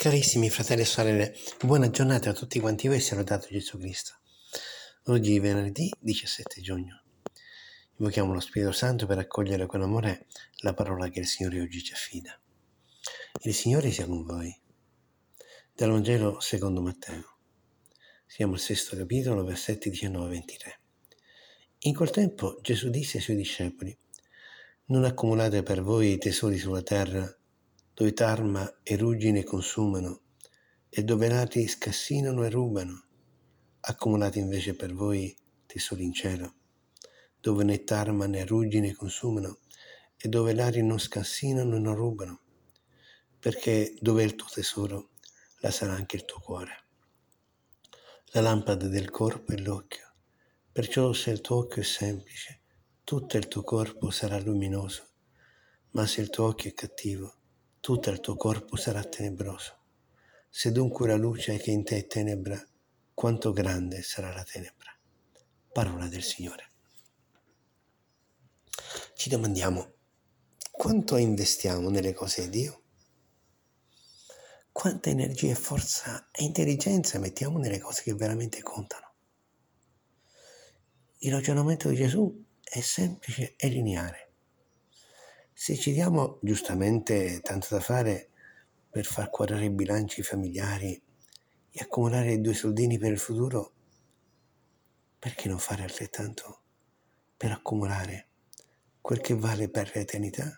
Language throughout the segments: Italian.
Carissimi fratelli e sorelle, buona giornata a tutti quanti voi, sia lodato Gesù Cristo. Oggi è venerdì 17 giugno. Invochiamo lo Spirito Santo per accogliere con amore la parola che il Signore oggi ci affida. Il Signore sia con voi. Dal Vangelo secondo Matteo. Siamo al 6° capitolo, versetti 19-23. In quel tempo Gesù disse ai suoi discepoli: non accumulate per voi tesori sulla terra, dove tarma e ruggine consumano, e dove ladri scassinano e rubano. Accumulate invece per voi tesori in cielo, dove né tarma né ruggine consumano, e dove ladri non scassinano e non rubano. Perché dove è il tuo tesoro, là sarà anche il tuo cuore. La lampada del corpo è l'occhio. Perciò se il tuo occhio è semplice, tutto il tuo corpo sarà luminoso. Ma se il tuo occhio è cattivo, tutto il tuo corpo sarà tenebroso. Se dunque la luce che in te è tenebra, quanto grande sarà la tenebra. Parola del Signore. Ci domandiamo, quanto investiamo nelle cose di Dio? Quanta energia, forza e intelligenza mettiamo nelle cose che veramente contano? Il ragionamento di Gesù è semplice e lineare. Se ci diamo giustamente tanto da fare per far quadrare i bilanci familiari e accumulare 2 soldini per il futuro, perché non fare altrettanto per accumulare quel che vale per l'eternità?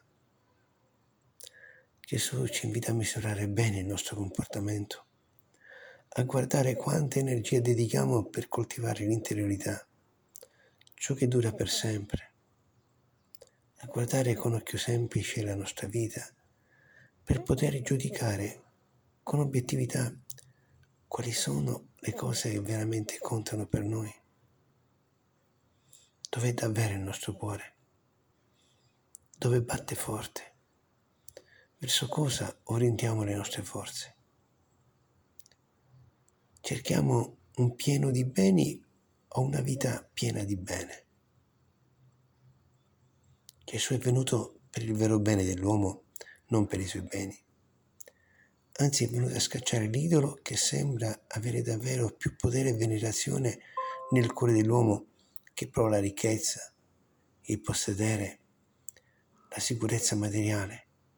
Gesù ci invita a misurare bene il nostro comportamento, a guardare quanta energia dedichiamo per coltivare l'interiorità, ciò che dura per sempre, a guardare con occhio semplice la nostra vita per poter giudicare con obiettività quali sono le cose che veramente contano per noi. Dov'è davvero il nostro cuore? Dove batte forte? Verso cosa orientiamo le nostre forze? Cerchiamo un pieno di beni o una vita piena di bene? Gesù è venuto per il vero bene dell'uomo, non per i suoi beni. Anzi, è venuto a scacciare l'idolo che sembra avere davvero più potere e venerazione nel cuore dell'uomo che prova la ricchezza, il possedere, la sicurezza materiale.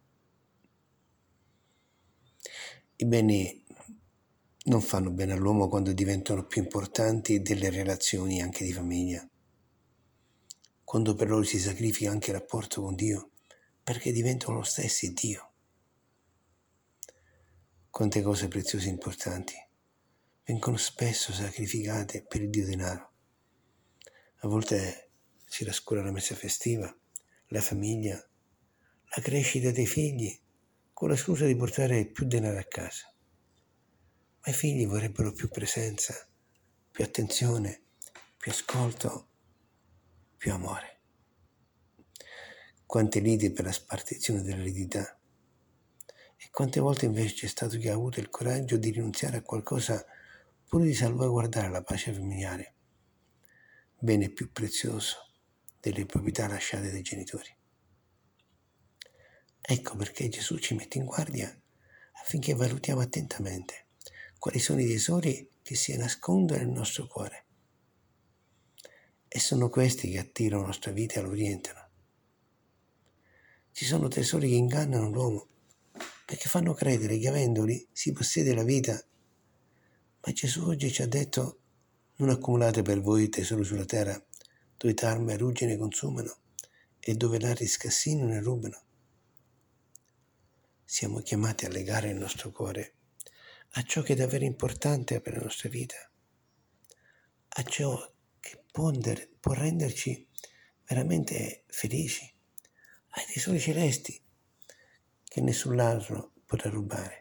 I beni non fanno bene all'uomo quando diventano più importanti delle relazioni anche di famiglia, quando per loro si sacrifica anche il rapporto con Dio, perché diventano lo stesso Dio. Quante cose preziose e importanti vengono spesso sacrificate per il Dio denaro. A volte si trascura la messa festiva, la famiglia, la crescita dei figli, con la scusa di portare più denaro a casa. Ma i figli vorrebbero più presenza, più attenzione, più ascolto, più amore. Quante liti per la spartizione dell'eredità. E quante volte invece c'è stato chi ha avuto il coraggio di rinunziare a qualcosa pur di salvaguardare la pace familiare, bene più prezioso delle proprietà lasciate dai genitori. Ecco perché Gesù ci mette in guardia affinché valutiamo attentamente quali sono i tesori che si nascondono nel nostro cuore. E sono questi che attirano la nostra vita e lo orientano. Ci sono tesori che ingannano l'uomo, perché fanno credere che avendoli si possiede la vita. Ma Gesù oggi ci ha detto: non accumulate per voi tesori sulla terra, dove tarma e ruggine consumano, e dove ladri scassinano e rubano. Siamo chiamati a legare il nostro cuore a ciò che è davvero importante per la nostra vita, a ciò che può renderci veramente felici, ai tesori celesti che nessun altro potrà rubare.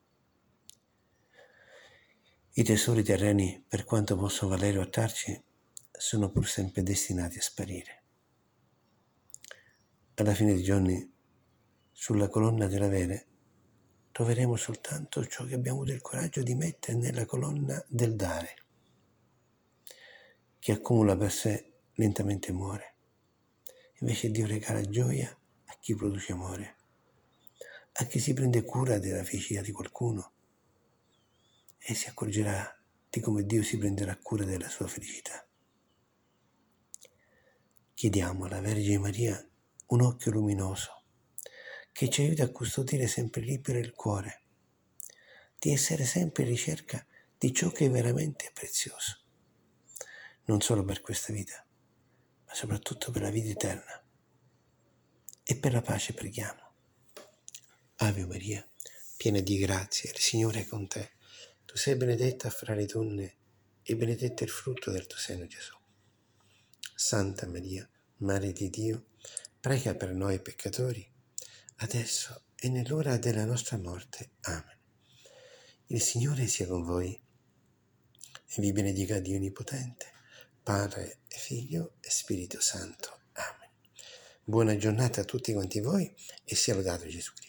I tesori terreni, per quanto possono valere o attrarci, sono pur sempre destinati a sparire. Alla fine dei giorni, sulla colonna dell'avere, troveremo soltanto ciò che abbiamo avuto il coraggio di mettere nella colonna del dare. Chi accumula per sé lentamente muore. Invece Dio regala gioia a chi produce amore, a chi si prende cura della felicità di qualcuno, e si accorgerà di come Dio si prenderà cura della sua felicità. Chiediamo alla Vergine Maria un occhio luminoso che ci aiuti a custodire sempre libero il cuore, di essere sempre in ricerca di ciò che è veramente prezioso, non solo per questa vita, ma soprattutto per la vita eterna. E per la pace preghiamo. Ave Maria, piena di grazia, il Signore è con te. Tu sei benedetta fra le donne e benedetto è il frutto del tuo seno, Gesù. Santa Maria, Madre di Dio, prega per noi peccatori, adesso e nell'ora della nostra morte. Amen. Il Signore sia con voi e vi benedica Dio Onnipotente, Padre e Figlio e Spirito Santo. Amen. Buona giornata a tutti quanti voi e sia lodato Gesù Cristo.